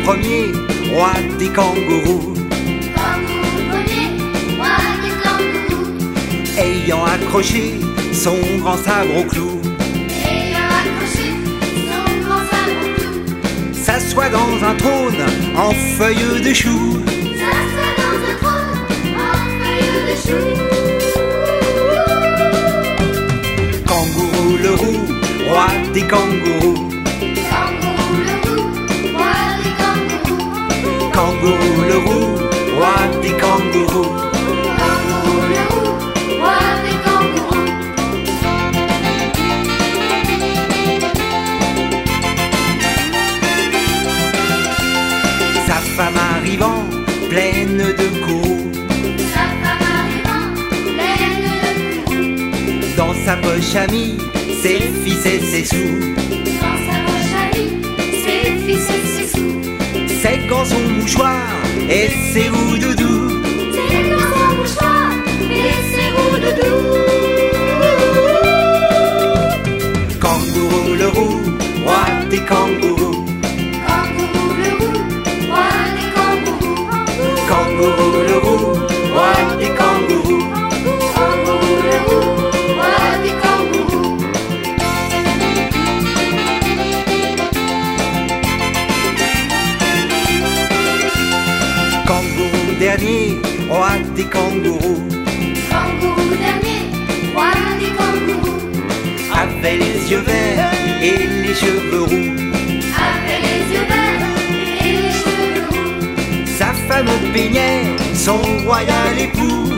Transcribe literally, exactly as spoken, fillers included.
premier, roi des kangourous. Kangourou premier, roi des kangourous. Ayant accroché son grand sabre au clou, Ayant accroché son grand sabre au clou, s'assoit dans un trône en feuilles de chou. s'assoit dans un trône en feuilles de chou. Kangourou le roux, roi des kangourous. Kangourou le roux, roi des kangourous. Kangourou le roux, roi des kangourous. Kangourou le roux, roi des kangourous. Sa femme arrivant, pleine de courroux, Sa femme arrivant, pleine de courroux. dans sa poche amie, ses fils et ses sous. Dans sa poche à lui, ses fils et ses sous. Ses gants, son mouchoir et ses roues doudou. Ses gants, son mouchoir et ses roues de doux. Kangourou le roux, roi des kangourous. Kangourou le roux, roi des kangourous. Kangourou le roux, roi des kangourous. Kangourou le roux, roi des kangourous. Kangourou dernier, roi des kangourous. Kangourou dernier, roi des kangourous. Avait les yeux verts et les cheveux roux. Avec les yeux verts et les cheveux roux. Sa femme peignait son royal époux.